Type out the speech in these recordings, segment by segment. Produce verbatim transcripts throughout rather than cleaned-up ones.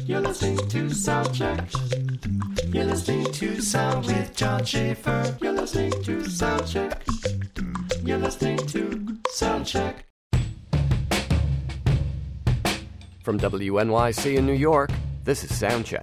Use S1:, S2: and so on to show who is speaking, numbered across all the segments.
S1: You're listening to Soundcheck. You're listening to Sound with John Schaefer. You're listening to Soundcheck. You're listening to Soundcheck.
S2: From W N Y C in New York, this is Soundcheck.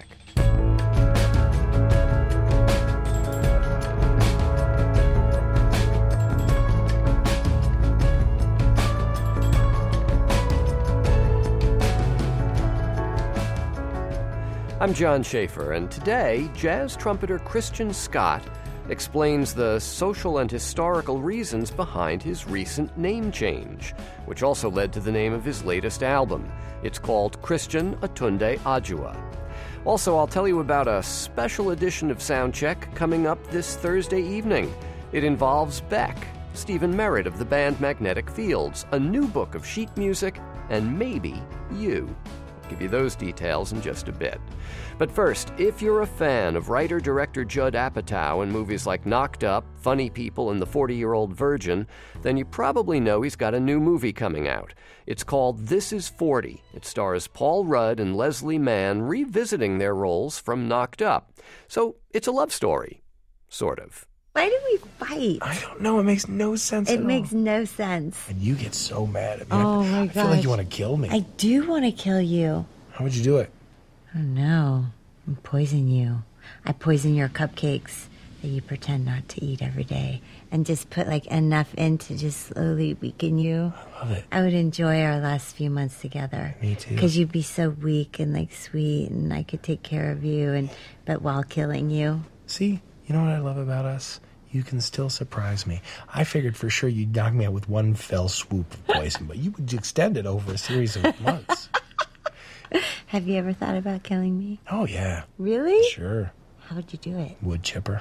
S2: I'm John Schaefer, and today, jazz trumpeter Christian Scott explains the social and historical reasons behind his recent name change, which also led to the name of his latest album. It's called Christian Atunde Adjuah. Also, I'll tell you about a special edition of Soundcheck coming up this Thursday evening. It involves Beck, Stephen Merritt of the band Magnetic Fields, a new book of sheet music, and maybe you. I'll give you those details in just a bit. But first, if you're a fan of writer-director Judd Apatow in movies like Knocked Up, Funny People, and The forty-Year-Old Virgin, then you probably know he's got a new movie coming out. It's called This Is forty. It stars Paul Rudd and Leslie Mann revisiting their roles from Knocked Up. So it's a love story. Sort of.
S3: Why do we fight?
S4: I don't know. It makes no sense
S3: It
S4: at
S3: makes
S4: all.
S3: no sense.
S4: And you get so mad at me.
S3: Oh,
S4: I,
S3: my
S4: I feel like
S3: gosh.
S4: you want to kill me.
S3: I do want to kill you.
S4: How would you do it?
S3: Oh, no. I poison you. I poison your cupcakes that you pretend not to eat every day and just put, like, enough in to just slowly weaken you.
S4: I love it.
S3: I would enjoy our last few months together.
S4: Me too.
S3: Because you'd be so weak and, like, sweet, and I could take care of you, and but while killing you.
S4: See, you know what I love about us? You can still surprise me. I figured for sure you'd knock me out with one fell swoop of poison, but you would extend it over a series of months.
S3: Have you ever thought about killing me?
S4: Oh, yeah.
S3: Really?
S4: Sure.
S3: How would you do it?
S4: Wood chipper.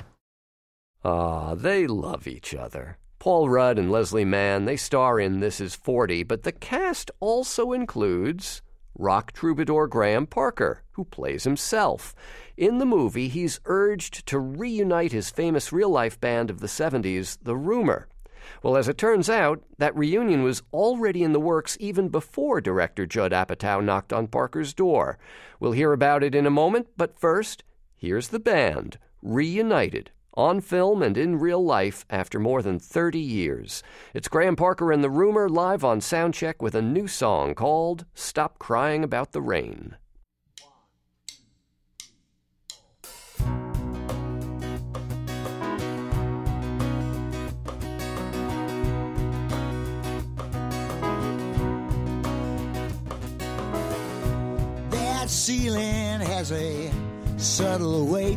S2: Ah, they love each other. Paul Rudd and Leslie Mann, they star in This Is forty, but the cast also includes rock troubadour Graham Parker, who plays himself. In the movie, he's urged to reunite his famous real-life band of the seventies, The Rumor. Well, as it turns out, that reunion was already in the works even before director Judd Apatow knocked on Parker's door. We'll hear about it in a moment, but first, here's the band, reunited, on film and in real life after more than thirty years. It's Graham Parker and The Rumor live on Soundcheck with a new song called Stop Crying About the Rain.
S5: That ceiling has a subtle weight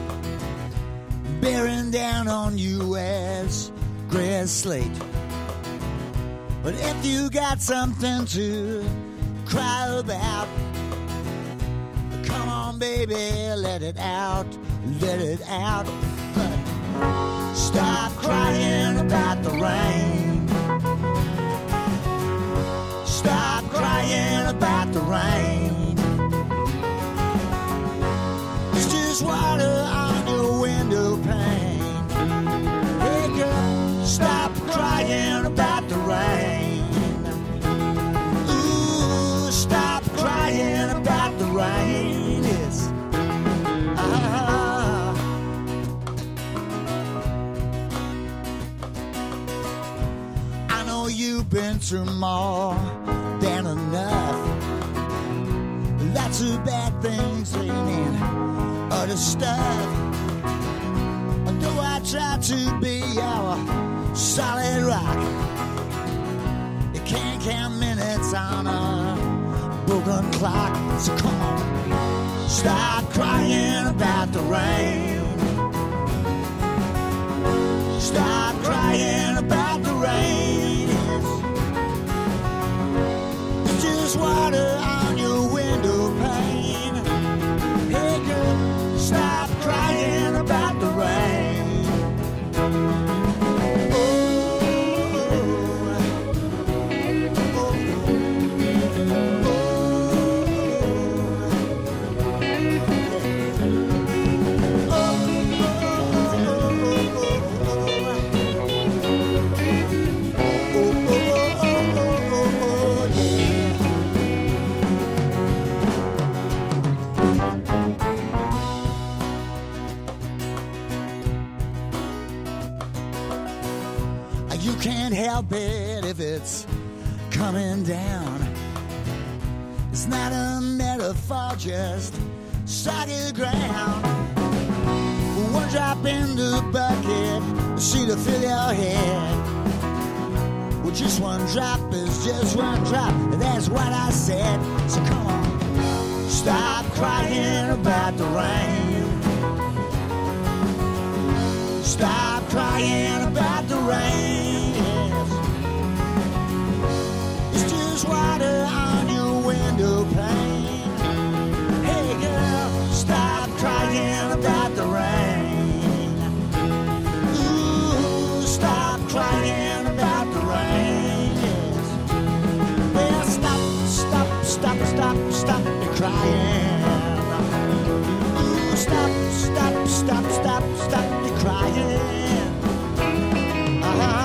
S5: bearing down on you as gray as slate. But if you got something to cry about, come on, baby, let it out, let it out. But stop crying about the rain. Stop crying about the rain. It's just water on your window pane. Wake up, stop crying about the rain. Ooh, stop crying about the rain. Yes. Ah. I know you've been through more than enough. Lots of bad things and other stuff. Though I try to be our solid rock, you can't count minutes on a broken clock. So come on, stop crying about the rain. Stop crying about the rain. It's just water on your window pane. Hey girl, stop crying about the rain. can't help it if it's coming down. It's not a metaphor, just solid ground. One drop in the bucket, see to fill your head. Well, just one drop is just one drop, and that's what I said. So come on, stop crying about the rain. Stop crying about the rain. Yes. It's just water on your window pane. Hey girl, stop crying about the rain. Ooh, stop crying about the rain. Yes. Well, stop, stop, stop, stop, stop the crying. Ooh, stop, stop, stop, stop, stop the crying. Uh-huh.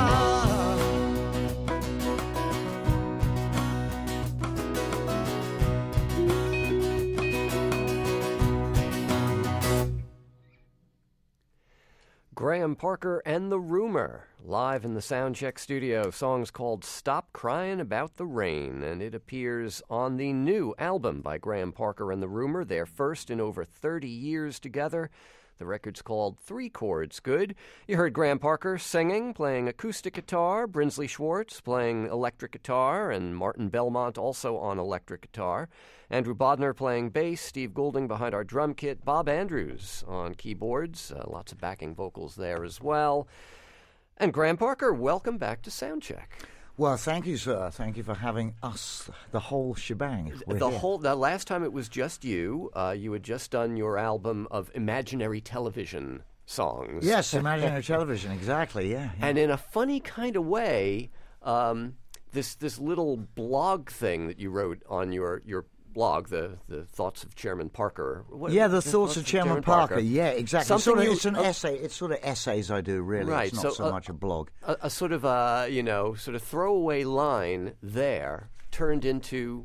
S2: Graham Parker and The Rumor, live in the Soundcheck studio. Song's called Stop Crying About the Rain, and it appears on the new album by Graham Parker and The Rumor, their first in over thirty years together. The record's called Three Chords Good. You heard Graham Parker singing, playing acoustic guitar, Brinsley Schwartz playing electric guitar, and Martin Belmont also on electric guitar. Andrew Bodner playing bass, Steve Goulding behind our drum kit, Bob Andrews on keyboards, uh, lots of backing vocals there as well. And Graham Parker, welcome back to Soundcheck.
S6: Well, thank you, sir. Thank you for having us, the whole shebang. We're
S2: the
S6: here.
S2: whole. The last time it was just you. Uh, you had just done your album of imaginary television songs.
S6: Yes, imaginary television, exactly, yeah. yeah.
S2: And in a funny kind of way, um, this this little blog thing that you wrote on your, your blog, the, the Thoughts of Chairman Parker. What,
S6: yeah, the Thoughts of Chairman, Chairman Parker. Parker. Yeah, exactly.
S2: Something
S6: sort of,
S2: you,
S6: it's an
S2: uh,
S6: essay. It's sort of essays I do, really.
S2: Right,
S6: it's not
S2: so,
S6: so
S2: uh,
S6: much a blog.
S2: A, a sort of a, you know, sort of throwaway line there turned into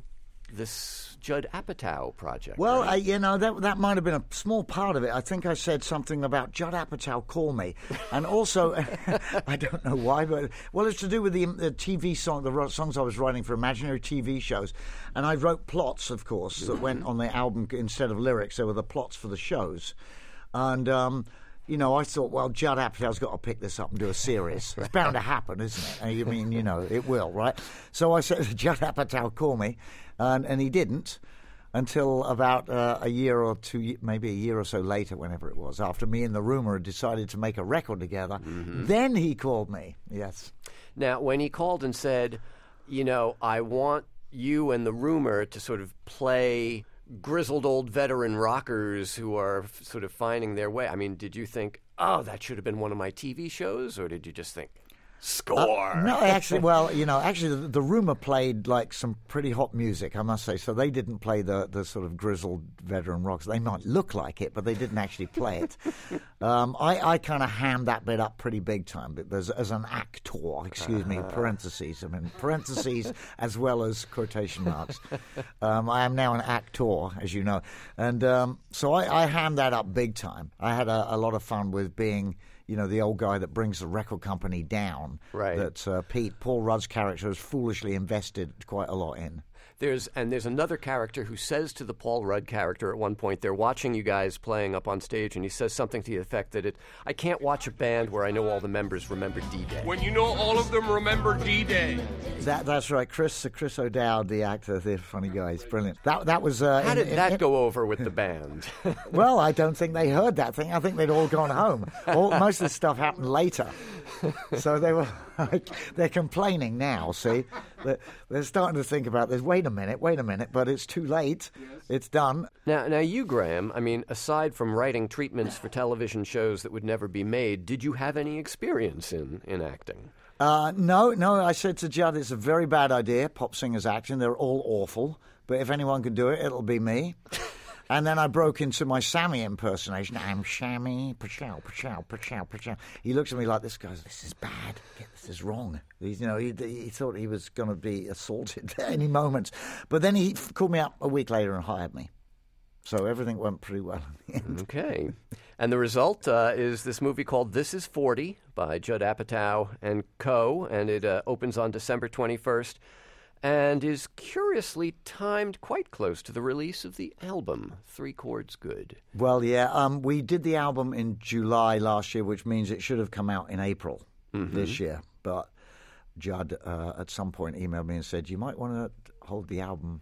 S2: this Judd Apatow project.
S6: Well,
S2: right?
S6: I, you know, that that might have been a small part of it. I think I said something about Judd Apatow call me. And also, I don't know why, but, well, it's to do with the, the T V song, the songs I was writing for imaginary T V shows. And I wrote plots, of course, that went on the album instead of lyrics. They were the plots for the shows. And, um, you know, I thought, well, Judd Apatow's got to pick this up and do a series. It's bound to happen, isn't it? I mean, you know, it will, right? So I said, Judd Apatow, call me. And, and he didn't until about uh, a year or two, maybe a year or so later, whenever it was, after me and The Rumor had decided to make a record together. Mm-hmm. Then he called me, yes.
S2: Now, when he called and said, you know, I want you and The Rumor to sort of play grizzled old veteran rockers who are f- sort of finding their way, I mean, did you think, oh, that should have been one of my T V shows, or did you just think, score?
S6: Uh, no, actually, well, you know, actually, the, the Rumor played like some pretty hot music, I must say. So they didn't play the, the sort of grizzled veteran rocks. They might look like it, but they didn't actually play it. um, I, I kind of hammed that bit up pretty big time, but as, as an actor, excuse me, parentheses, I mean, parentheses as well as quotation marks. Um, I am now an actor, as you know. And um, so I, I hammed that up big time. I had a, a lot of fun with being, you know, the old guy that brings the record company down.
S2: Right.
S6: That uh, Pete, Paul Rudd's character, has foolishly invested quite a lot in.
S2: There's and there's another character who says to the Paul Rudd character at one point, they're watching you guys playing up on stage, and he says something to the effect that it, I can't watch a band where I know all the members remember D-Day.
S7: When you know all of them remember D-Day.
S6: That that's right, Chris Chris O'Dowd, the actor, the funny guy, he's brilliant. That that was. Uh,
S2: How
S6: in,
S2: did
S6: in,
S2: that
S6: in,
S2: go over with the band?
S6: Well, I don't think they heard that thing. I think they'd all gone home. All, most of the stuff happened later, so they were like, they're complaining now. See, they're, they're starting to think about this. Wait a minute, wait a minute, but it's too late. Yes. It's done.
S2: Now, now you, Graham. I mean, aside from writing treatments for television shows that would never be made, did you have any experience in in acting?
S6: Uh, no, no, I said to Judd, it's a very bad idea, pop singers acting. They're all awful. But if anyone can do it, it'll be me. And then I broke into my Sammy impersonation. I'm Sammy, pachow, pachow, pachow, pachow. He looks at me like this, goes, this is bad. This is wrong. He's, you know, he, he thought he was going to be assaulted at any moment. But then he called me up a week later and hired me. So everything went pretty well in the end.
S2: Okay. And the result uh, is this movie called This Is forty by Judd Apatow and co. And it uh, opens on December twenty-first and is curiously timed quite close to the release of the album, Three Chords Good.
S6: Well, yeah, um, we did the album in July last year, which means it should have come out in April mm-hmm. this year. But Judd uh, at some point emailed me and said, you might want to hold the album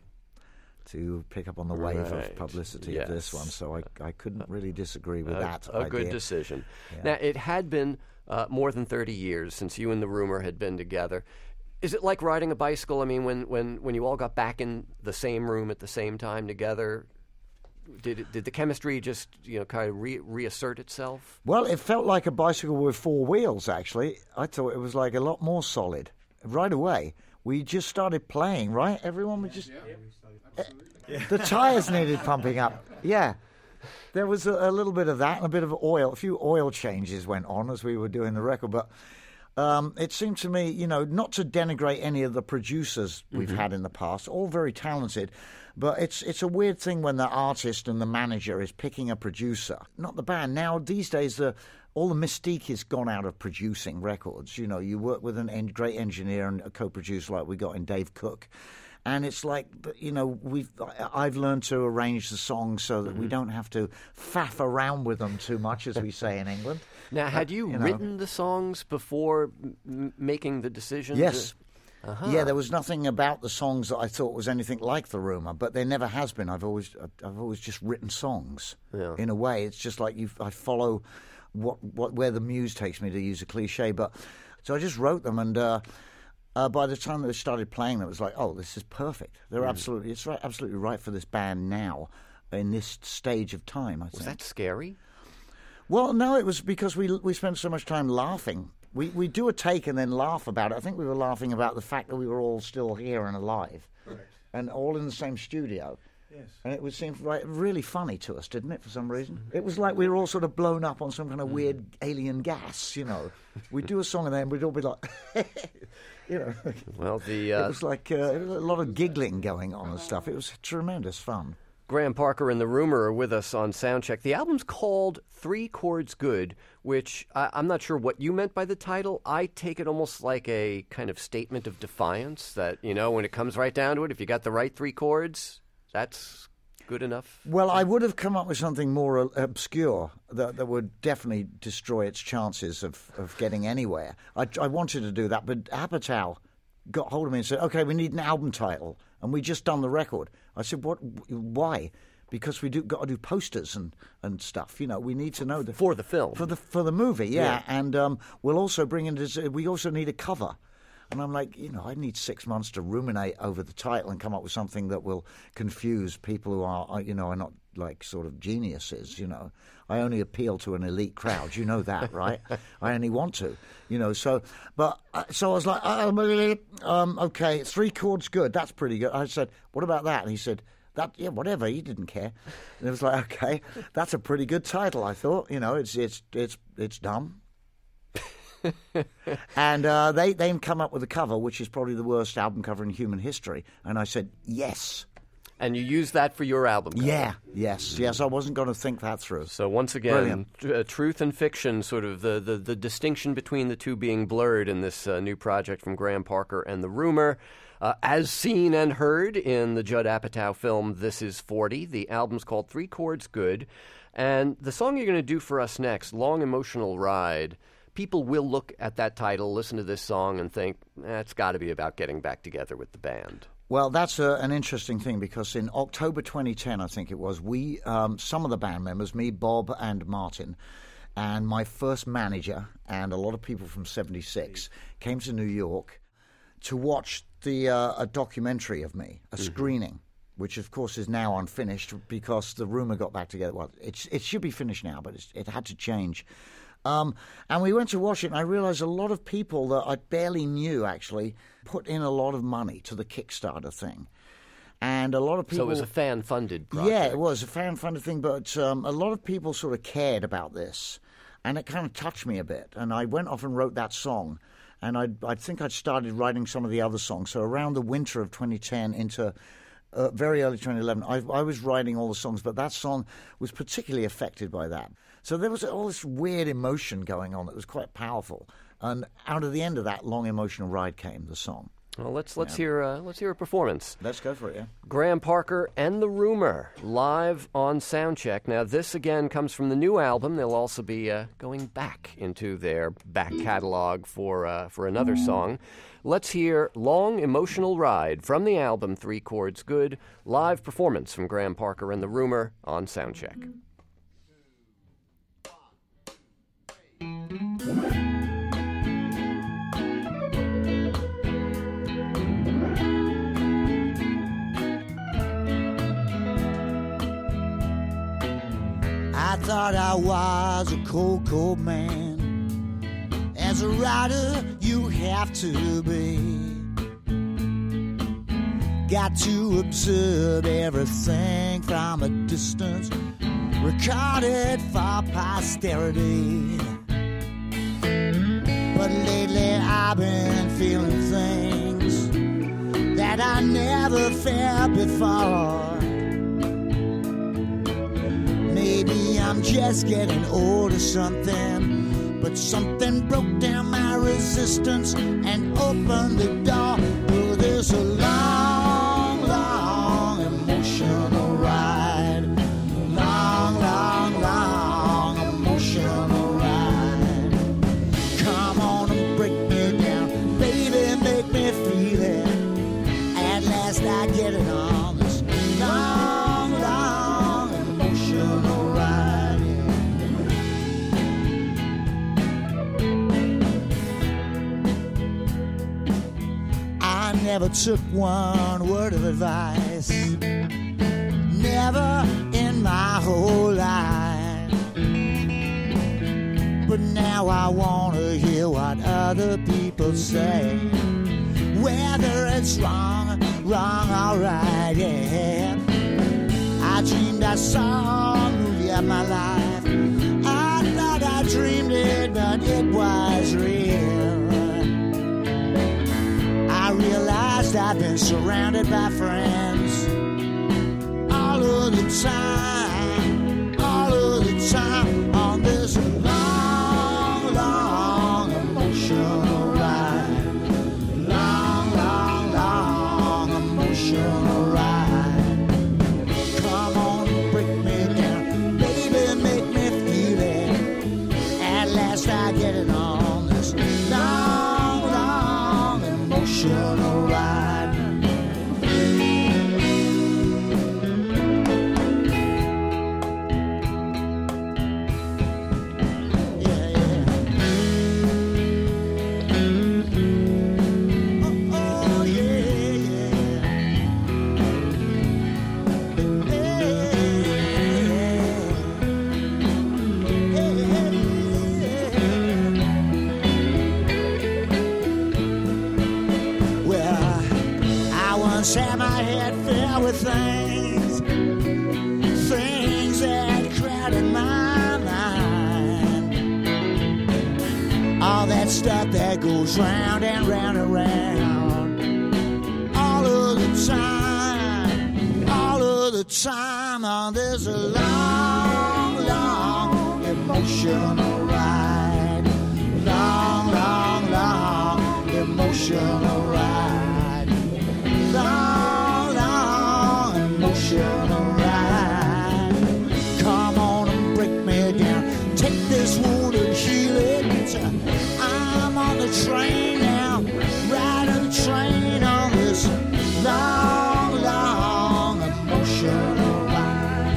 S6: to pick up on the wave
S2: right.
S6: of publicity
S2: yes.
S6: of this one. So I, I couldn't really disagree with
S2: a,
S6: that
S2: A
S6: idea.
S2: good decision.
S6: Yeah.
S2: Now, it had been uh, more than thirty years since you and the Rumor had been together. Is it like riding a bicycle? I mean, when, when, when you all got back in the same room at the same time together, did it, did the chemistry just, you know, kind of re- reassert itself?
S6: Well, it felt like a bicycle with four wheels, actually. I thought it was like a lot more solid. Right away, we just started playing, right? Everyone was just... Yeah, yeah. The tyres needed pumping up. Yeah. There was a, a little bit of that and a bit of oil. A few oil changes went on as we were doing the record, but... Um, it seemed to me, you know, not to denigrate any of the producers we've mm-hmm. had in the past, all very talented, but it's it's a weird thing when the artist and the manager is picking a producer, not the band. Now, these days, the all the mystique has gone out of producing records. You know, you work with a en- great engineer and a co-producer like we got in Dave Cook. And it's like, you know, we've I've learned to arrange the songs so that mm-hmm. we don't have to faff around with them too much, as we say in England.
S2: Now, had you, you written know. the songs before m- making the decision?
S6: Yes.
S2: To... Uh-huh.
S6: Yeah, there was nothing about the songs that I thought was anything like The Rumour, but there never has been. I've always I've always just written songs. Yeah. In a way, it's just like you. I follow what what where the muse takes me, to use a cliche. But so I just wrote them and. Uh, Uh, by the time they started playing them, it was like, oh, this is perfect. They're mm. absolutely, it's right, absolutely right for this band now, in this stage of time, I think.
S2: Was that scary?
S6: Well, no, it was because we we spent so much time laughing. We we do a take and then laugh about it. I think we were laughing about the fact that we were all still here and alive. Correct. And all in the same studio. Yes. And it would seem right, really funny to us, didn't it, for some reason? It was like we were all sort of blown up on some kind of weird alien gas, you know. We'd do a song and then we'd all be like... You know,
S2: well, the uh,
S6: it was like uh, it was a lot of giggling going on and stuff. It was tremendous fun.
S2: Graham Parker and the Rumour are with us on Soundcheck. The album's called Three Chords Good, which I, I'm not sure what you meant by the title. I take it almost like a kind of statement of defiance that, you know, when it comes right down to it, if you got the right three chords, that's good enough.
S6: Well, I would have come up with something more uh, obscure that, that would definitely destroy its chances of, of getting anywhere. I, I wanted to do that, but Apatow got hold of me and said, okay, we need an album title, and we just done the record. I said, what? Why? Because we do got to do posters and, and stuff. You know, we need to know the,
S2: for the film,
S6: for the for the movie, yeah.
S2: yeah.
S6: And um, we'll also bring in this, we also need a cover. And I'm like, you know, I need six months to ruminate over the title and come up with something that will confuse people who are, you know, are not like sort of geniuses, you know. I only appeal to an elite crowd. You know that, right? I only want to, you know. So, but so I was like, um, okay, three chords good. That's pretty good. I said, what about that? And he said, that, yeah, whatever. He didn't care. And it was like, okay, that's a pretty good title. I thought, you know, it's it's it's it's dumb. And uh, they they come up with a cover, which is probably the worst album cover in human history. And I said, yes.
S2: And you used that for your album cover.
S6: Yeah, yes, yes. I wasn't going to think that through.
S2: So once again, uh, truth and fiction, sort of the, the, the distinction between the two being blurred in this uh, new project from Graham Parker and the Rumour. Uh, as seen and heard in the Judd Apatow film This Is forty. The album's called Three Chords Good. And the song you're going to do for us next, Long Emotional Ride, people will look at that title, listen to this song, and think, eh, it's got to be about getting back together with the band.
S6: Well, that's a, an interesting thing because in October twenty ten, I think it was, we, um, some of the band members, me, Bob, and Martin, and my first manager, and a lot of people from seventy-six, came to New York to watch the uh, a documentary of me, a mm-hmm. screening, which of course is now unfinished because the Rumour got back together. Well, it's, it should be finished now, but it's, it had to change. Um, and we went to watch it, and I realized a lot of people that I barely knew actually put in a lot of money to the Kickstarter thing. And a lot of people...
S2: So it was a fan-funded project.
S6: Yeah, it was a fan-funded thing, but um, a lot of people sort of cared about this. And it kind of touched me a bit. And I went off and wrote that song. And I I think I'd started writing some of the other songs. So around the winter of twenty ten into uh, very early twenty eleven, I, I was writing all the songs, but that song was particularly affected by that. So there was all this weird emotion going on that was quite powerful. And out of the end of that long emotional ride came the song.
S2: Well, let's let's
S6: Yeah.
S2: hear uh, let's hear a performance.
S6: Let's go for it, yeah.
S2: Graham Parker and the Rumor live on Soundcheck. Now, this again comes from the new album. They'll also be uh, going back into their back catalog for uh, for another song. Let's hear "Long Emotional Ride" from the album Three Chords Good. Live performance from Graham Parker and the Rumor on Soundcheck.
S5: I thought I was a cold, cold man. As a writer, you have to be. Got to observe everything from a distance, recorded for posterity. But lately I've been feeling things that I never felt before. Maybe I'm just getting old or something, but something broke down my resistance and opened the door. Oh, there's a long, long emotional ride. Long, long, long emotional ride. Come on and break me down, baby, make me feel it. At last I get it on this long, long emotional ride. I never took one word of advice, never in my whole life. But now I want to hear what other people say, whether it's wrong, wrong or right, yeah. I dreamed I saw a movie of my life. I thought I dreamed it, but it was real. I realized I've been surrounded by friends all of the time, all of the time on this long, long emotional ride. Long, long, long emotional ride. Come on, break me down, baby, make me feel it. At last I get it on this long, long emotional ride. Yeah, yeah. Oh, oh, yeah, yeah. Well, I once had my head filled with things, things that crowded my mind. All that stuff that goes round and round and round, all of the time, all of the time. On this long, long emotional ride. Long, long, long emotional ride. Long, long emotional ride. Come on and break me down. Take this wound and heal it. I'm on the train now, riding the train on this long, long emotional ride.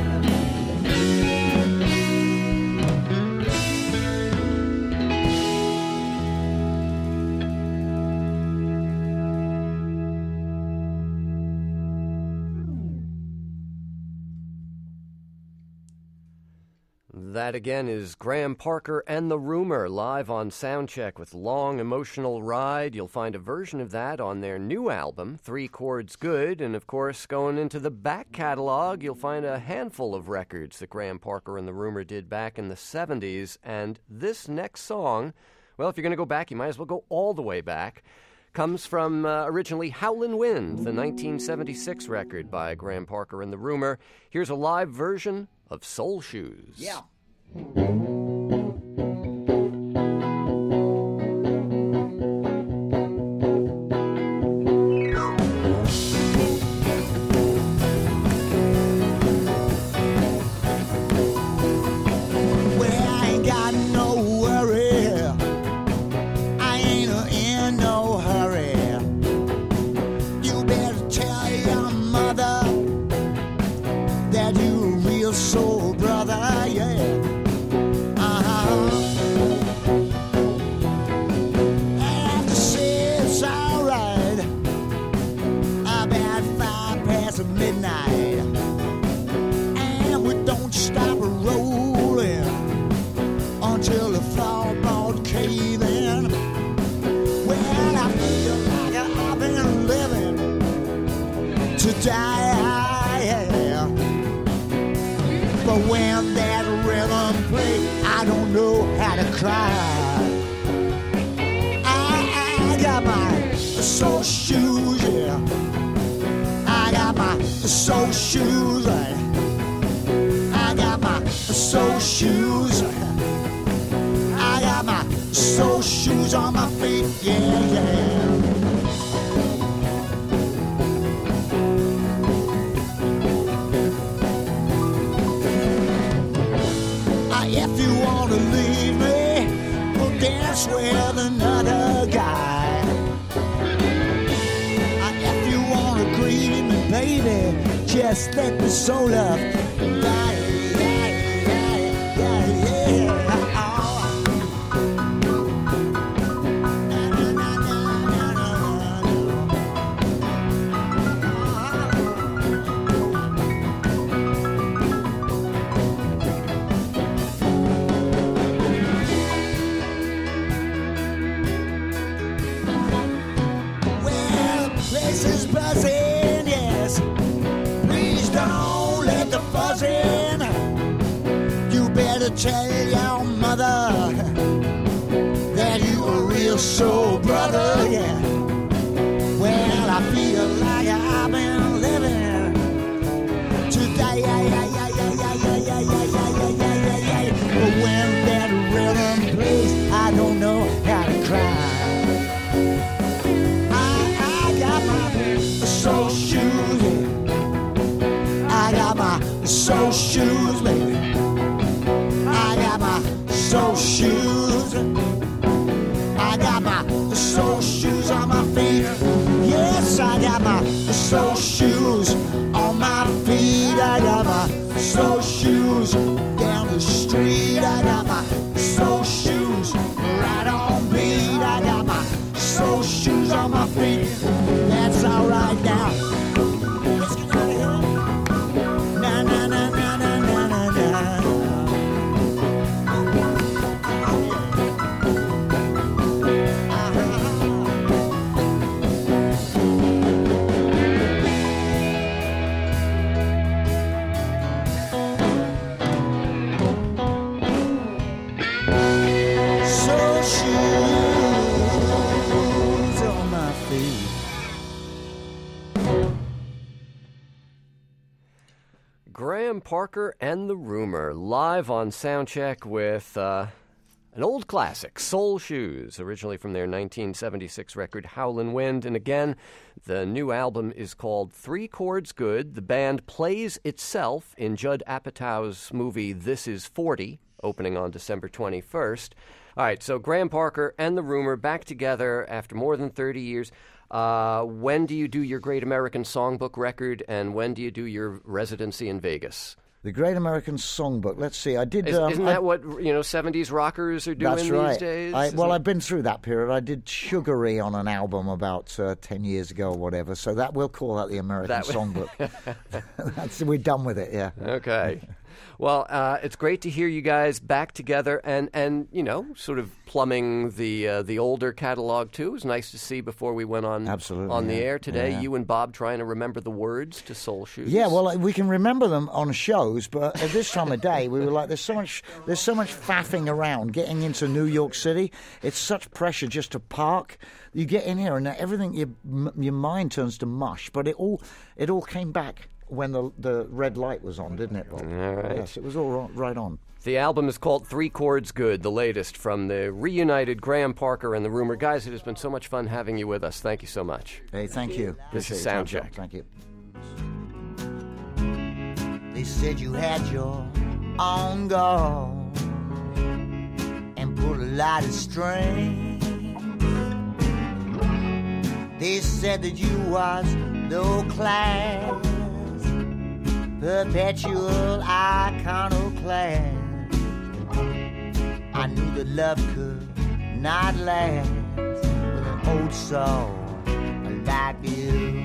S2: That again is Graham Parker and the Rumor live on Soundcheck with Long Emotional Ride. You'll find a version of that on their new album, Three Chords Good. And of course, going into the back catalog, you'll find a handful of records that Graham Parker and the Rumor did back in the seventies. And this next song, well, if you're going to go back, you might as well go all the way back. comes from uh, originally Howlin' Wind, the nineteen seventy-six record by Graham Parker and the Rumor. Here's a live version of Soul Shoes.
S6: Yeah.
S5: Just let the soul up. Well, the place is buzzing, yes. Please don't let the fuzz in. You better tell your mother that you a real soul brother, yeah. Well, I feel like I've been living today, yeah, yeah, yeah, yeah, yeah, yeah, yeah, yeah, yeah, yeah, yeah, yeah. But when that rhythm plays, I don't know how to cry. I, I got my soul shoes, yeah. I got my soul shoes, baby. I got my soul shoes. I got my soul shoes on my feet. Yes, I got my soul shoes on my feet. I got my soul shoes down the street. I got my soul shoes right on beat. I got my soul shoes on my feet. That's alright now. Let's get out of here. Na na na na na na na na. Soul shoes on my feet.
S2: Graham Parker and the Rumor, live on Soundcheck with uh, an old classic, Soul Shoes, originally from their nineteen seventy-six record Howlin' Wind. And again, the new album is called Three Chords Good. The band plays itself in Judd Apatow's movie This Is forty, opening on December twenty-first. All right, so Graham Parker and the Rumor back together after more than thirty years. Uh, when do you do your Great American Songbook record, and when do you do your residency in Vegas?
S6: The Great American Songbook. Let's see. I did.
S2: Is,
S6: um,
S2: isn't
S6: I,
S2: that what you know seventies rockers are doing
S6: that's
S2: these
S6: right.
S2: days?
S6: I,
S2: Isn't
S6: well,
S2: it-
S6: I've been through that period. I did Sugary on an album about uh, ten years ago or whatever. So that we'll call that the American
S2: That w-
S6: Songbook. That's, we're done with it. Yeah.
S2: Okay. Well, uh, it's great to hear you guys back together and, and you know, sort of plumbing the uh, the older catalog, too. It was nice to see before we went on,
S6: Absolutely,
S2: on the
S6: yeah.
S2: air today,
S6: Yeah.
S2: you and Bob trying to remember the words to Soul Shoes.
S6: Yeah, well, like, we can remember them on shows, but at this time of day, we were like, there's so much there's so much faffing around getting into New York City. It's such pressure just to park. You get in here and everything, your, your mind turns to mush. But it all it all came back when the the red light was on, didn't it, Bob?
S2: All right.
S6: Yes, it was all right, right on.
S2: The album is called Three Chords Good, the latest from the reunited Graham Parker and the Rumor. Guys, it has been so much fun having you with us. Thank you so much.
S6: Hey, thank you.
S2: This is
S6: Appreciate your
S2: Soundcheck.
S6: time, Thank you. They said you had your own goal and pulled a lot of strings. They said that you was low class, perpetual iconoclast. I knew that love could not last with an old soul like you.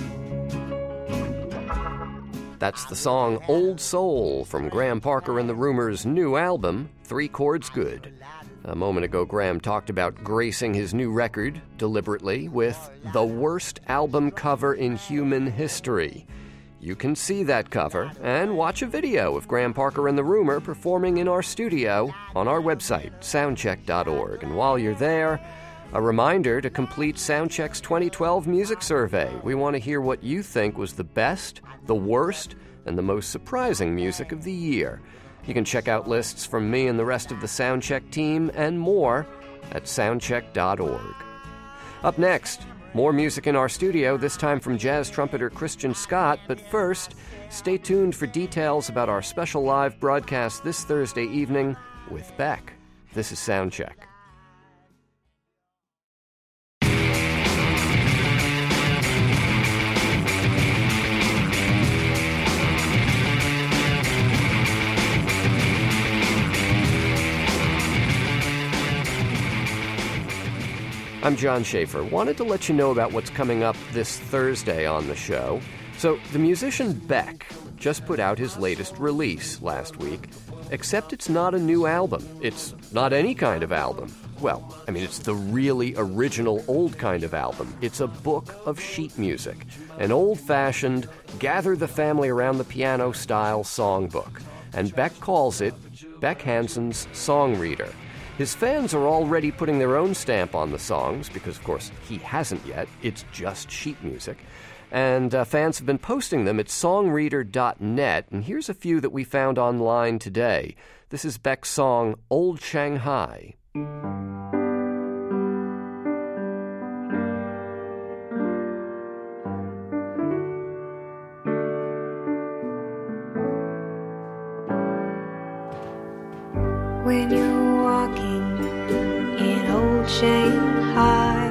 S2: That's the song Old Soul from Graham Parker and the Rumor's new album, Three Chords Good. A moment ago, Graham talked about gracing his new record, deliberately, with the worst album cover in human history. You can see that cover and watch a video of Graham Parker and the Rumor performing in our studio on our website, soundcheck dot org. And while you're there, a reminder to complete Soundcheck's twenty twelve music survey. We want to hear what you think was the best, the worst, and the most surprising music of the year. You can check out lists from me and the rest of the Soundcheck team and more at soundcheck dot org. Up next, more music in our studio, this time from jazz trumpeter Christian Scott. But first, stay tuned for details about our special live broadcast this Thursday evening with Beck. This is Soundcheck. I'm John Schaefer. Wanted to let you know about what's coming up this Thursday on the show. So, the musician Beck just put out his latest release last week, except it's not a new album. It's not any kind of album. Well, I mean, it's the really original old kind of album. It's a book of sheet music, an old-fashioned, gather-the-family-around-the-piano-style songbook. And Beck calls it Beck Hansen's Song Reader. His fans are already putting their own stamp on the songs, because, of course, he hasn't yet. It's just sheet music. And uh, fans have been posting them at song reader dot net. And here's a few that we found online today. This is Beck's song, Old Shanghai.
S8: When you're walking in old Shanghai,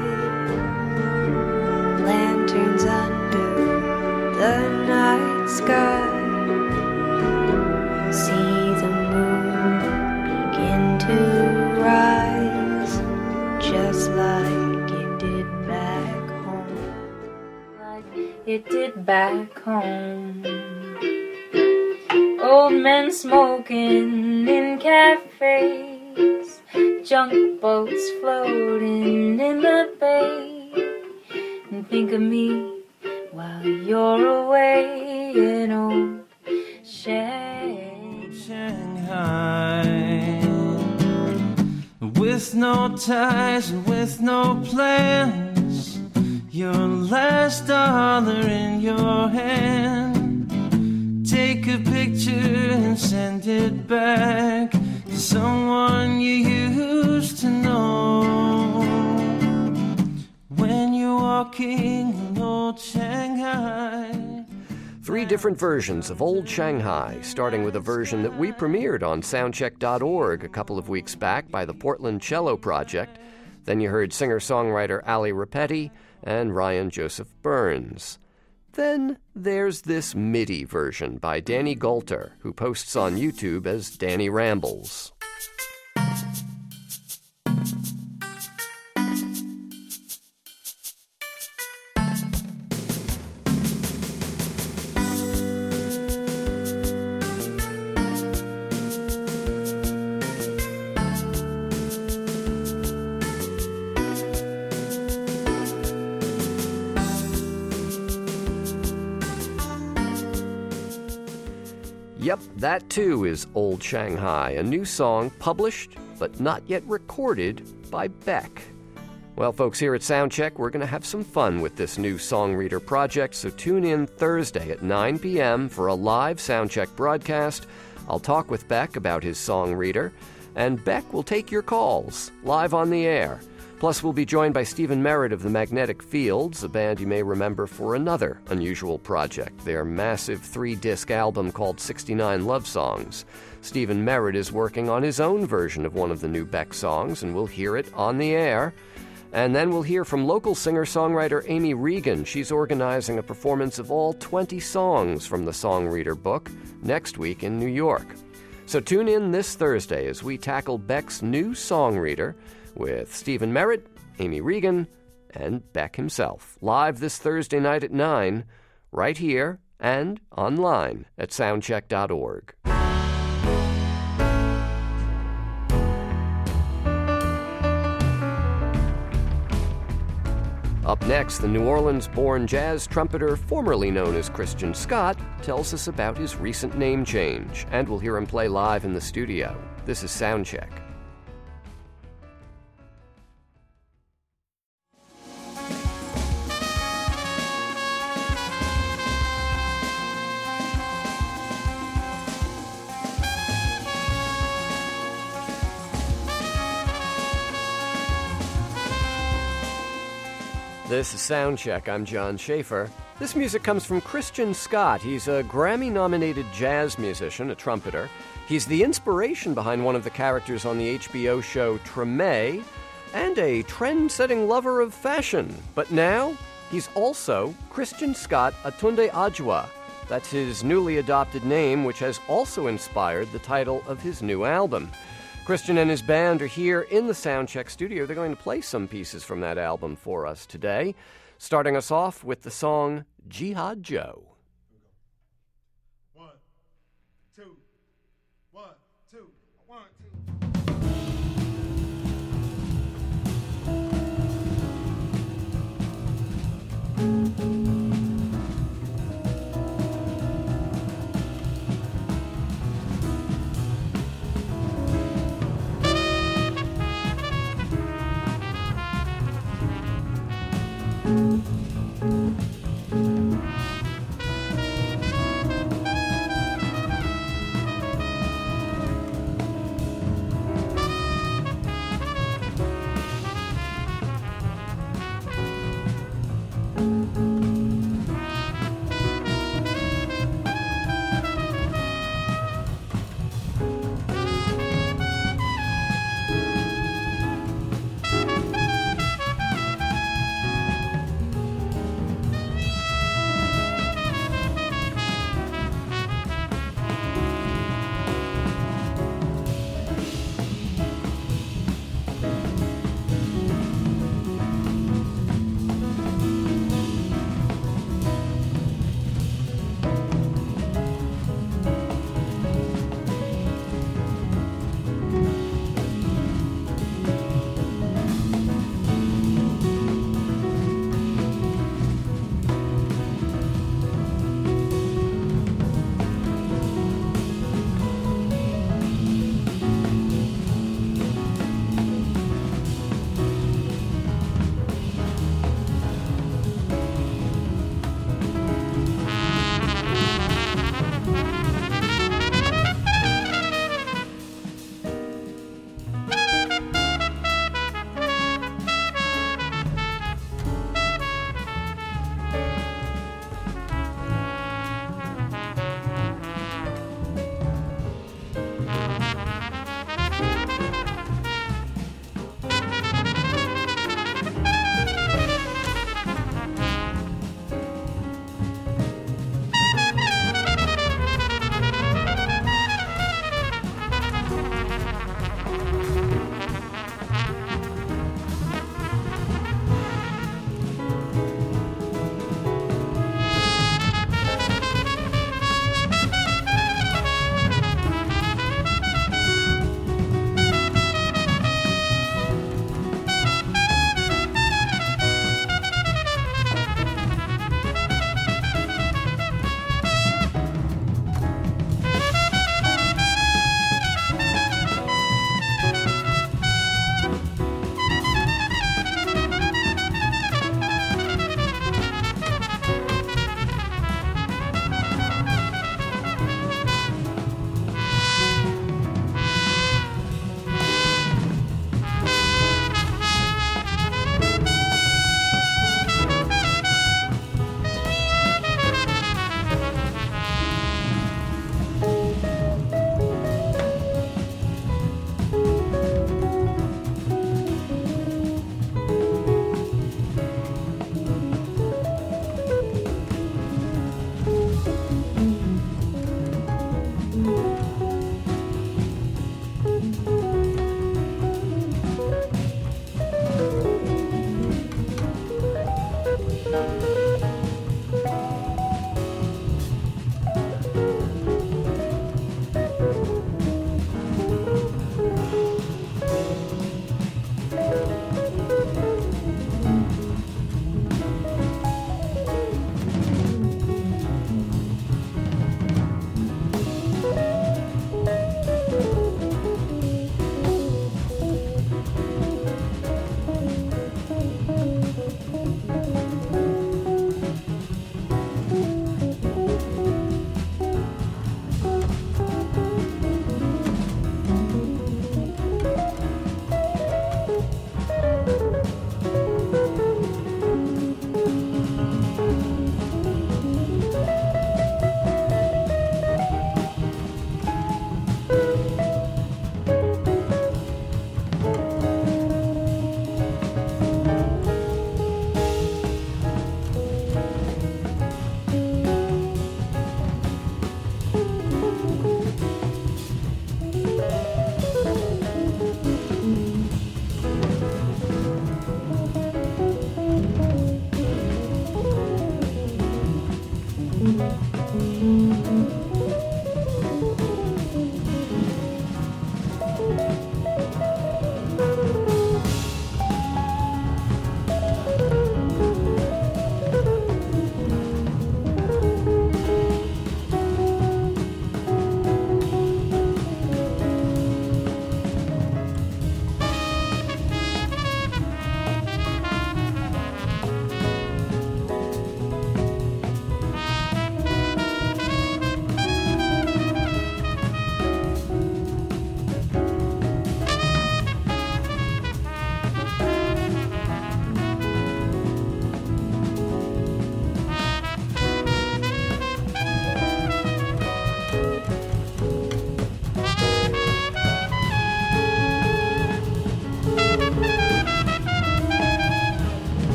S8: lanterns under the night sky, see the moon begin to rise, just like it did back home, like it did back home. Old men smoking in cafes, junk boats floating in the bay. And think of me while you're away in old
S9: Shanghai, with no ties and with no plans, your last dollar in your hand. Take a picture and send it back to someone you used to know. When you're walking in old Shanghai.
S2: Three different versions of Old Shanghai, starting with a version that we premiered on soundcheck dot org a couple of weeks back by the Portland Cello Project. Then you heard singer-songwriter Ali Rapetti and Ryan Joseph Burns. Then there's this MIDI version by Danny Golter, who posts on YouTube as Danny Rambles. Yep, that too is Old Shanghai, a new song published but not yet recorded by Beck. Well, folks, here at Soundcheck, we're going to have some fun with this new Songreader project, so tune in Thursday at nine p.m. for a live Soundcheck broadcast. I'll talk with Beck about his Songreader, and Beck will take your calls live on the air. Plus, we'll be joined by Stephen Merritt of the Magnetic Fields, a band you may remember for another unusual project, their massive three-disc album called sixty-nine Love Songs. Stephen Merritt is working on his own version of one of the new Beck songs, and we'll hear it on the air. And then we'll hear from local singer-songwriter Amy Regan. She's organizing a performance of all twenty songs from the Songreader book next week in New York. So tune in this Thursday as we tackle Beck's new Songreader with Stephen Merritt, Amy Regan, and Beck himself. Live this Thursday night at nine, right here and online at soundcheck dot org. Up next, the New Orleans-born jazz trumpeter formerly known as Christian Scott tells us about his recent name change, and we'll hear him play live in the studio. This is Soundcheck. This is Soundcheck. I'm John Schaefer. This music comes from Christian Scott. He's a Grammy-nominated jazz musician, a trumpeter. He's the inspiration behind one of the characters on the H B O show Treme, and a trend-setting lover of fashion. But now, he's also Christian Scott Atunde Adjoa. That's his newly adopted name, which has also inspired the title of his new album. Christian and his band are here in the Soundcheck studio. They're going to play some pieces from that album for us today, starting us off with the song Jihad Joe.
S10: One, two, one, two, one, two.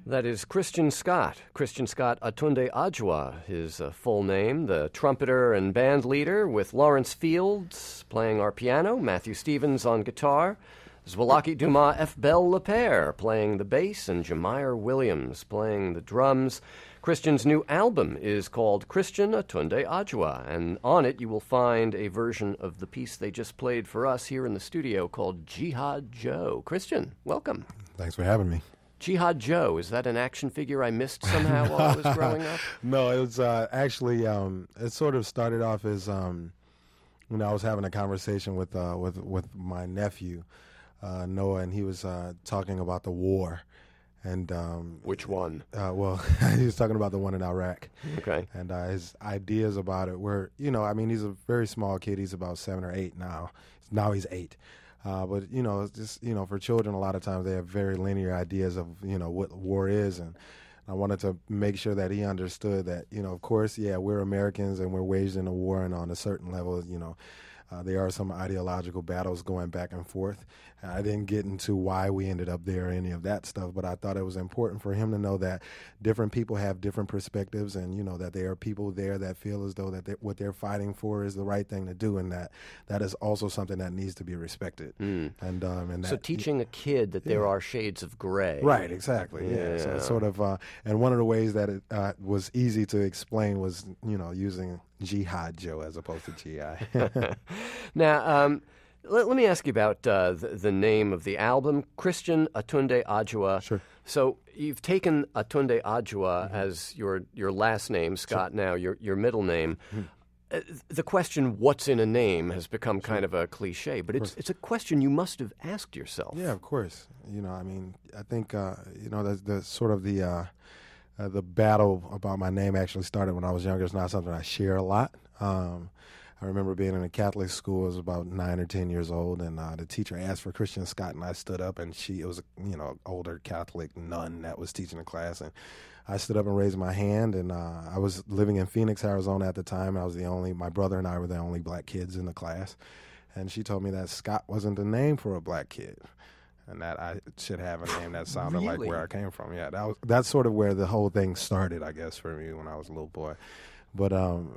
S2: That is Christian Scott. Christian Scott Atunde Adjoa, his uh, full name, the trumpeter and band leader, with Lawrence Fields playing our piano, Matthew Stevens on guitar, Zwolaki Dumas F. Bell Lepere playing the bass, and Jameer Williams playing the drums. Christian's new album is called Christian Atunde Adjoa, and on it you will find a version of the piece they just played for us here in the studio called Jihad Joe. Christian, welcome.
S11: Thanks for having me.
S2: Jihad Joe, is that an action figure I missed somehow while I was growing up?
S11: No, it was uh, actually, um, it sort of started off as, um, you know, I was having a conversation with uh, with, with my nephew, uh, Noah, and he was uh, talking about the war. And um,
S2: Which one?
S11: Uh, well, he was talking about the one in Iraq.
S2: Okay.
S11: And uh, his ideas about it were, you know, I mean, he's a very small kid. He's about seven or eight now. Now he's eight. Uh, but, you know, it's just, you know, for children, a lot of times they have very linear ideas of, you know, what war is. And I wanted to make sure that he understood that, you know, of course, yeah, we're Americans and we're waged in a war, and on a certain level, you know, uh, there are some ideological battles going back and forth. I didn't get into why we ended up there or any of that stuff, but I thought it was important for him to know that different people have different perspectives, and, you know, that there are people there that feel as though that they, what they're fighting for is the right thing to do, and that that is also something that needs to be respected.
S2: Mm.
S11: And, um, and that,
S2: So teaching a kid that there
S11: yeah.
S2: are shades of gray.
S11: Right, exactly. Yeah.
S2: Yeah.
S11: So it's sort of, uh, and one of the ways that it uh, was easy to explain was, you know, using Jihad Joe as opposed to G I.
S2: Now, um, let, let me ask you about uh, the, the name of the album, Christian Atunde Adjoa.
S11: Sure.
S2: So you've taken Atunde Adjoa mm-hmm. as your your last name, Scott. Sure. Now your your middle name. Mm-hmm. Uh, the question, "What's in a name?" has become sure. kind of a cliche, but it's it's a question you must have asked yourself.
S11: Yeah, of course. You know, I mean, I think uh, you know the, the sort of the uh, uh, the battle about my name actually started when I was younger. It's not something I share a lot. Um, I remember being in a Catholic school. I was about nine or ten years old, and uh, the teacher asked for Christian Scott, and I stood up, and she, it was a, you know, older Catholic nun that was teaching the class, and I stood up and raised my hand, and uh, I was living in Phoenix, Arizona at the time. I was the only, my brother and I were the only black kids in the class, and she told me that Scott wasn't the name for a black kid, and that I should have a name that sounded
S2: Really?
S11: like where I came from. Yeah, that was that's sort of where the whole thing started, I guess, for me when I was a little boy. But um,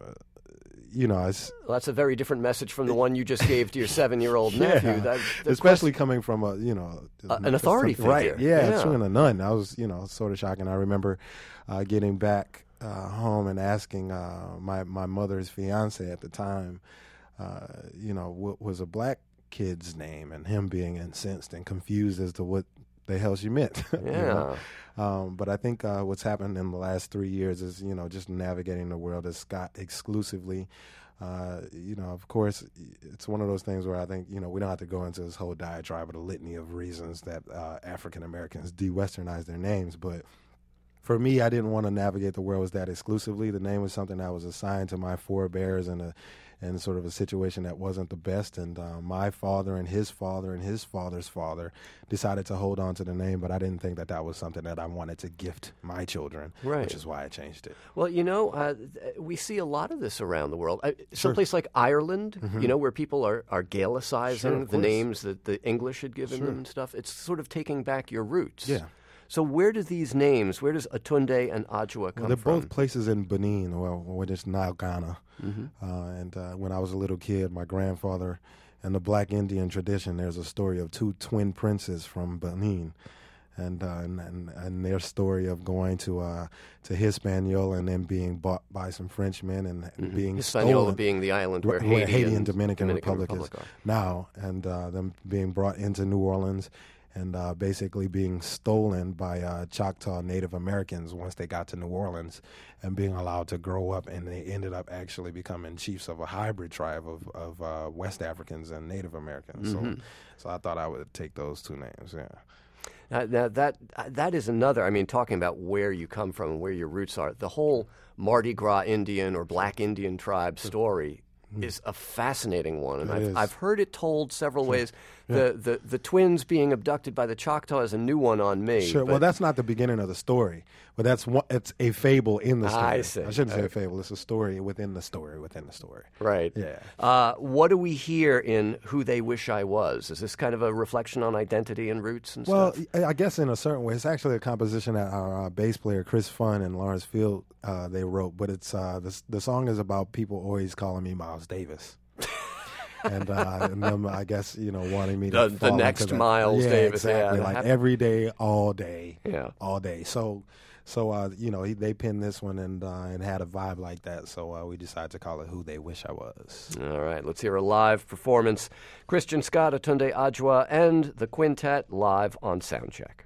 S11: you know, it's,
S2: well, that's a very different message from the one you just gave to your seven-year-old
S11: yeah,
S2: nephew. That,
S11: especially coming from a, you know,
S2: uh, an authority
S11: figure. Right, yeah,
S2: yeah.
S11: True, and a nun. I was, you know, sort of shocking. I remember uh, getting back uh, home and asking uh, my, my mother's fiance at the time, uh, you know, what was a black kid's name, and him being incensed and confused as to what the hell she meant.
S2: Yeah.
S11: You know? Um, but I think uh, what's happened in the last three years is, you know, just navigating the world as Scott exclusively. Uh, you know, of course, it's one of those things where I think, you know, we don't have to go into this whole diatribe of the litany of reasons that uh, African Americans de-Westernize their names. But for me, I didn't want to navigate the world as that exclusively. The name was something that was assigned to my forebears in a in sort of a situation that wasn't the best. And uh, my father and his father and his father's father decided to hold on to the name, but I didn't think that that was something that I wanted to gift my children,
S2: right.
S11: which is why I changed it.
S2: Well, you know, uh, we see a lot of this around the world. Uh, someplace sure. like Ireland, mm-hmm. you know, where people are, are Gaelicizing
S11: sure,
S2: the names that the English had given
S11: sure.
S2: them and stuff. It's sort of taking back your roots.
S11: Yeah.
S2: So where do these names, where does Atunde and Adjoa come
S11: well, they're
S2: from?
S11: They're both places in Benin, well, which is now Ghana.
S2: Mm-hmm.
S11: Uh, and uh, when I was a little kid, my grandfather, in the Black Indian tradition, there's a story of two twin princes from Benin. And, uh, and, and and their story of going to uh, to Hispaniola and then being bought by some Frenchmen and, and
S2: mm-hmm.
S11: being
S2: Hispaniola
S11: stolen.
S2: being the island where,
S11: where
S2: Haiti,
S11: Haiti
S2: and,
S11: and Dominican,
S2: Dominican
S11: Republic,
S2: Republic
S11: is
S2: are.
S11: now, and uh, them being brought into New Orleans and uh, basically being stolen by uh, Choctaw Native Americans once they got to New Orleans and being allowed to grow up, and they ended up actually becoming chiefs of a hybrid tribe of, of uh, West Africans and Native Americans.
S2: Mm-hmm.
S11: So, so I thought I would take those two names, yeah.
S2: Uh, now that uh, that is another. I mean, talking about where you come from and where your roots are, the whole Mardi Gras Indian or Black Indian tribe story mm-hmm. is a fascinating one, and
S11: it
S2: I've
S11: is.
S2: I've heard it told several
S11: sure.
S2: ways. The, the the twins being abducted by the Choctaw is a new one on me.
S11: Sure.
S2: but-
S11: Well, that's not the beginning of the story, but that's one, it's a fable in the story.
S2: I see.
S11: I shouldn't say
S2: Okay.
S11: a fable. It's a story within the story within the story.
S2: Right.
S11: Yeah.
S2: Uh, what do we hear in Who They Wish I Was? Is this kind of a reflection on identity and roots and
S11: Well,
S2: stuff?
S11: I I guess in a certain way, it's actually a composition that our uh, bass player Chris Funn and Lawrence Field uh, they wrote. But it's uh, the the song is about people always calling me Miles Davis. and, uh, and them, I guess, you know, wanting me to
S2: The- the
S11: fall into
S2: next
S11: that.
S2: Miles
S11: yeah,
S2: Davis, yeah,
S11: exactly.
S2: that
S11: like
S2: happened.
S11: every day, all day,
S2: Yeah.
S11: all day. So, so uh, you know, he, they pinned this one and uh, and had a vibe like that. So uh, we decided to call it "Who They Wish I Was."
S2: All right, let's hear a live performance. Christian Scott, Atunde Adjoa, and the quintet live on Soundcheck.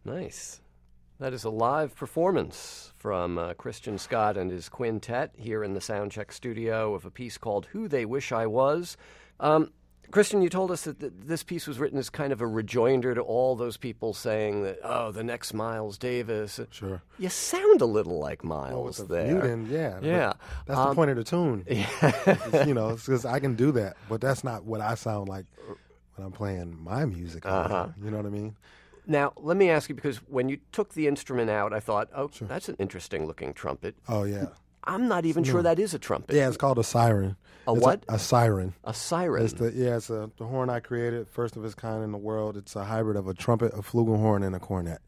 S2: Nice. That is a live performance from uh, Christian Scott and his quintet here in the Soundcheck studio of a piece called Who They Wish I Was. Um, Christian, you told us that th- this piece was written as kind of a rejoinder to all those people saying that, oh, the next Miles Davis.
S11: Sure.
S2: You sound a little like
S11: Well,
S2: Miles
S11: with the
S2: there.
S11: muting, yeah. but
S2: Yeah.
S11: That's
S2: Um,
S11: the point of the tune.
S2: Yeah.
S11: you know, because I can do that, but that's not what I sound like when I'm playing my music.
S2: Uh-huh.
S11: You know what I mean?
S2: Now, let me ask you, because when you took the instrument out, I thought, oh, sure. That's an interesting-looking trumpet.
S11: Oh, yeah.
S2: I'm not even sure that is a trumpet.
S11: Yeah, it's called a siren.
S2: A
S11: It's
S2: what?
S11: A, a siren.
S2: A siren.
S11: It's the, yeah, it's a, the horn I created, first of its kind in the world. It's a hybrid of a trumpet, a flugelhorn, and a cornet.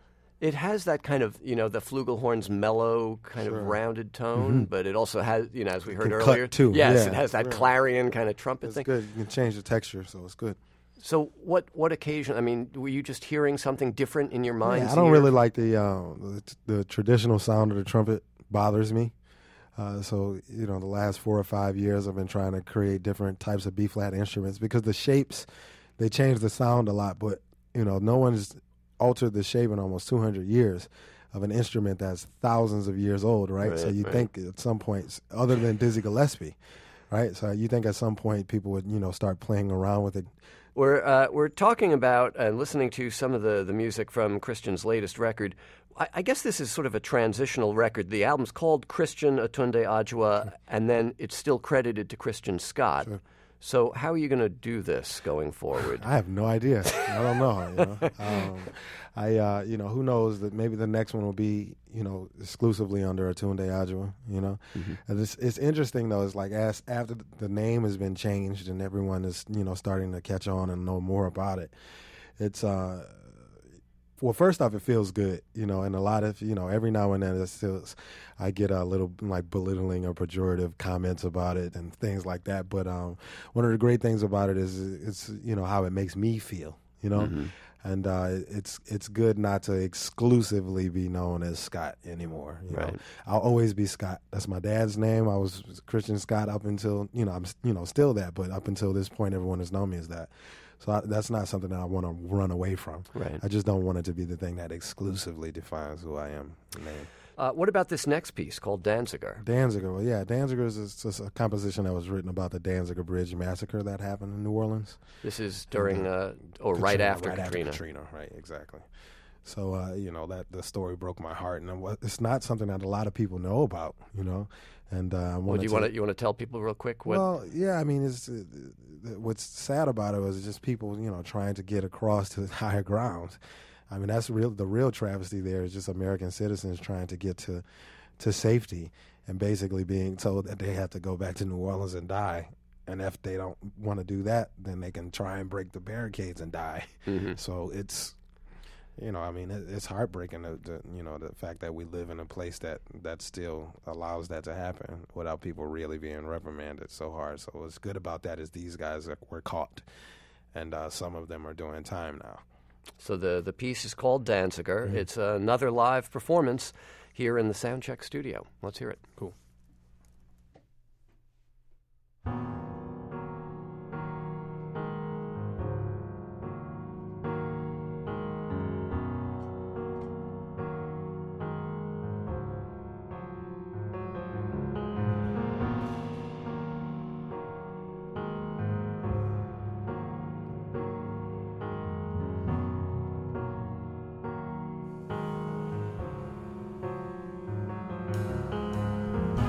S2: It has that kind of, you know, the flugelhorn's mellow, kind
S11: Sure.
S2: of rounded tone,
S11: Mm-hmm.
S2: but it also has, you know, as we heard
S11: can
S2: earlier,
S11: cut, too.
S2: yes,
S11: Yeah.
S2: it has that
S11: Right.
S2: clarion kind of trumpet
S11: It's
S2: thing.
S11: good. You can change the texture, so it's good.
S2: So, what what occasion? I mean, were you just hearing something different in your mind?
S11: Yeah, I don't really like the, uh, the the traditional sound of the trumpet. Bothers me. Uh, so you know, the last four or five years, I've been trying to create different types of B flat instruments because the shapes they change the sound a lot, but you know, no one's altered the shape in almost two hundred years of an instrument that's thousands of years old, right?
S2: Right,
S11: so you
S2: right.
S11: think at some point, other than Dizzy Gillespie, right? So you think at some point people would you know start playing around with it.
S2: We're uh, we're talking about and listening to some of the, the music from Christian's latest record. I, I guess this is sort of a transitional record. The album's called Christian Atunde Adjua, and then it's still credited to Christian Scott.
S11: Sure.
S2: So how are you going to do this going forward?
S11: I have no idea. I don't know. You know? Um, I, uh, you know, who knows that maybe the next one will be, you know, exclusively under Atunde Adjua. You know,
S2: Mm-hmm.
S11: and it's, it's interesting though. It's like as after the name has been changed and everyone is, you know, starting to catch on and know more about it. It's uh, well, first off, it feels good, you know, and a lot of, you know, every now and then it's still, I get a little like belittling or pejorative comments about it and things like that. But um, one of the great things about it is it's, you know, how it makes me feel, you know,
S2: Mhm.
S11: and uh, it's it's good not to exclusively be known as Scott anymore. You
S2: Right.
S11: know, I'll always be Scott. That's my dad's name. I was Christian Scott up until, you know, I'm, you know, still that, but up until this point, everyone has known me as that. So I, that's not something that I want to run away from.
S2: Right.
S11: I just don't want it to be the thing that exclusively defines who I am. Man.
S2: Uh, what about this next piece called Danziger?
S11: Danziger, well, yeah, Danziger is just just a composition that was written about the Danziger Bridge massacre that happened in New Orleans.
S2: This is during, uh, or right
S11: Katrina,
S2: after
S11: right
S2: Katrina.
S11: After Katrina, right, exactly. So, uh, you know, that the story broke my heart, and it was- it's not something that a lot of people know about, you know. And uh, I
S2: Well,
S11: wanted
S2: do you
S11: to-
S2: want to you want to tell people real quick what?
S11: Well, yeah, I mean, it's uh, th- what's sad about it was just people, you know, trying to get across to higher ground. I mean, that's real. The real travesty there is just American citizens trying to get to to safety and basically being told that they have to go back to New Orleans and die. And if they don't want to do that, then they can try and break the barricades and die.
S2: Mhm.
S11: So it's, you know, I mean, it, it's heartbreaking, the, the, you know, the fact that we live in a place that, that still allows that to happen without people really being reprimanded so hard. So what's good about that is these guys are, were caught, and uh, some of them are doing time now.
S2: So the the piece is called Danziger.
S11: Mhm.
S2: It's another live performance here in the Soundcheck studio. Let's hear it.
S11: Cool.
S5: Thank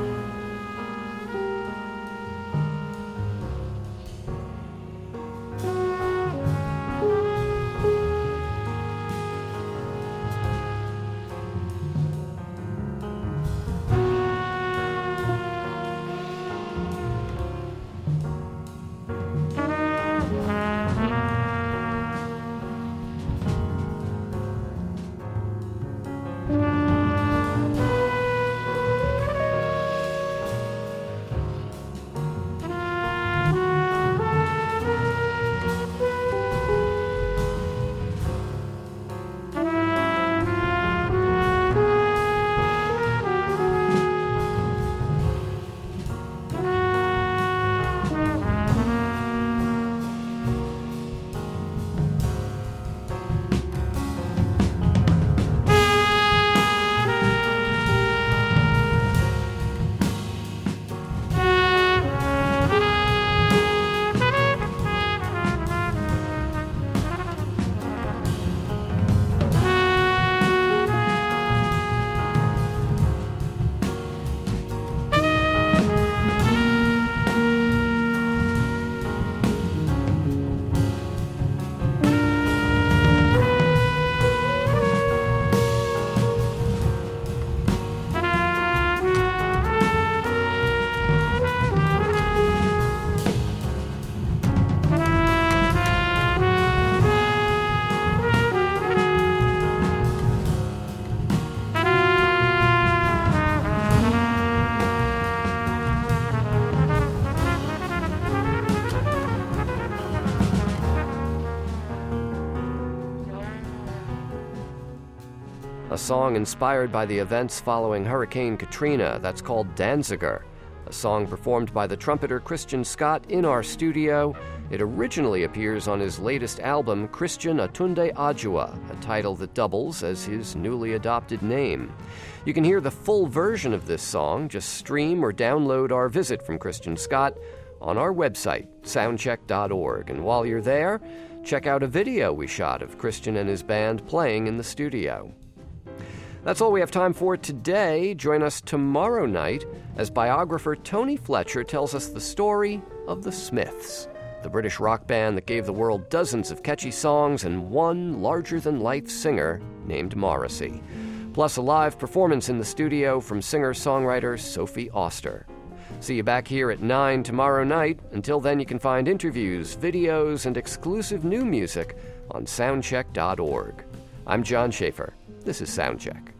S2: a song inspired by the events following Hurricane Katrina that's called Danziger, a song performed by the trumpeter Christian Scott in our studio. It originally appears on his latest album, Christian Atunde Adjua, a title that doubles as his newly adopted name. You can hear the full version of this song. Just stream or download our visit from Christian Scott on our website, soundcheck dot org. And while you're there, check out a video we shot of Christian and his band playing in the studio. That's all we have time for today. Join us tomorrow night as biographer Tony Fletcher tells us the story of the Smiths, the British rock band that gave the world dozens of catchy songs and one larger-than-life singer named Morrissey, plus a live performance in the studio from singer-songwriter Sophie Oster. See you back here at nine tomorrow night. Until then, you can find interviews, videos, and exclusive new music on soundcheck dot org. I'm John Schaefer. This is Soundcheck.